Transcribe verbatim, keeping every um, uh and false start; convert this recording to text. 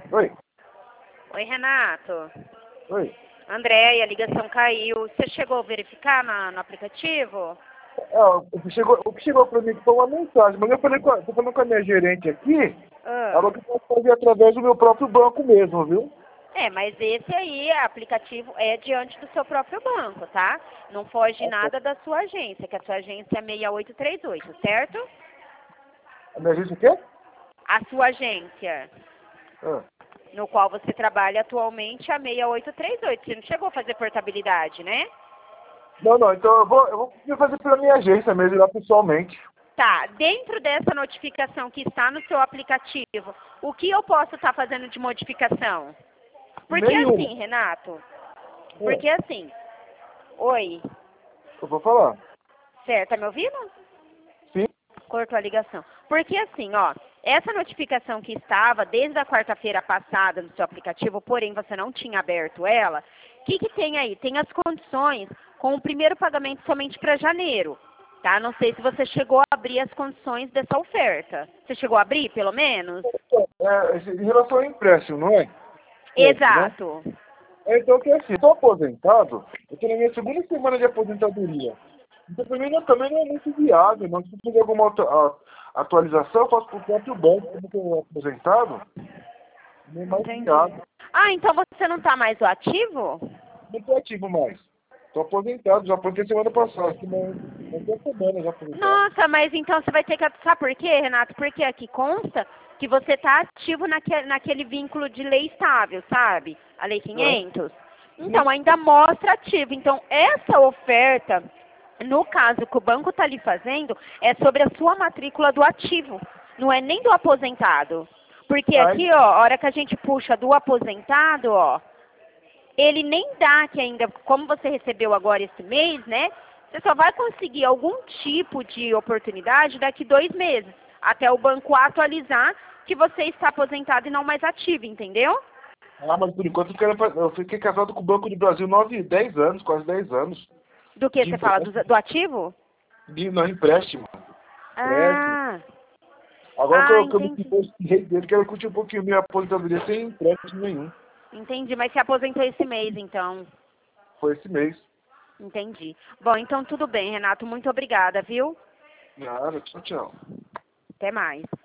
Oi. Oi, Renato. Oi. Andréia, a ligação caiu. Você chegou a verificar na, no aplicativo? É, o que chegou, o que chegou pra mim foi uma mensagem, mas eu falei com a, tô falando com a minha gerente aqui, Ah. ela que pode fazer através do meu próprio banco mesmo, viu? É, mas esse aí, aplicativo, é diante do seu próprio banco, tá? Não foge nada da sua agência, que a sua agência é seis oito três oito, certo? A minha agência o quê? A sua agência, Ah. no qual você trabalha atualmente, é a seis oito três oito. Você não chegou a fazer portabilidade, né? Não, não, então eu vou, eu vou fazer pela minha agência mesmo, ir lá pessoalmente. Tá, dentro dessa notificação que está no seu aplicativo, o que eu posso estar fazendo de modificação? Porque Nenhum. assim, Renato, É, porque assim, oi, eu vou falar. certo, tá me ouvindo? Sim. Cortou a ligação. Porque assim, ó, essa notificação que estava desde a quarta-feira passada no seu aplicativo, porém você não tinha aberto ela, o que, que tem aí? Tem as condições com o primeiro pagamento somente para janeiro, tá? Não sei se você chegou a abrir as condições dessa oferta. Você chegou a abrir, pelo menos? É, em relação ao empréstimo, não é? Certo, né? Exato. É, então, que assim, estou aposentado, eu estou na minha segunda semana de aposentadoria. Então, para mim, não, também não é muito viável, não. Se eu fizer alguma auto- a- atualização, eu faço para o próprio banco, como eu estou aposentado, não é mais Entendi. viável. Ah, então você não está mais ativo? Não estou ativo mais. Estou aposentado, já aposentei semana passada, acho que não, não tem semana já aposentado. Nossa, mas então você vai ter que... Sabe por quê, Renato? Porque aqui consta que você está ativo naquele, naquele vínculo de lei estável, sabe? A Lei É. quinhentos. Então, Sim. ainda mostra ativo. Então, essa oferta, no caso que o banco está lhe fazendo, é sobre a sua matrícula do ativo. Não é nem do aposentado. Porque Aí, aqui, ó, a hora que a gente puxa do aposentado, ó, ele nem dá que ainda, como você recebeu agora esse mês, né? Você só vai conseguir algum tipo de oportunidade daqui dois meses, até o banco atualizar que você está aposentado e não mais ativo, entendeu? ah, mas por enquanto eu, quero, fa- eu fiquei casado com o Banco do Brasil nove, dez anos, quase dez anos. Do que De você fala, do, empréstimo. do ativo? De, não, empréstimo. Empréstimo. Ah, Agora que ah, eu, que eu me entendi. divorciei dele, quero curtir um pouquinho minha aposentadoria sem empréstimo nenhum. Entendi, mas você aposentou esse mês, então. Foi esse mês. Entendi. Bom, então tudo bem, Renato. Muito obrigada, viu? Nada, tchau, tchau. Até mais.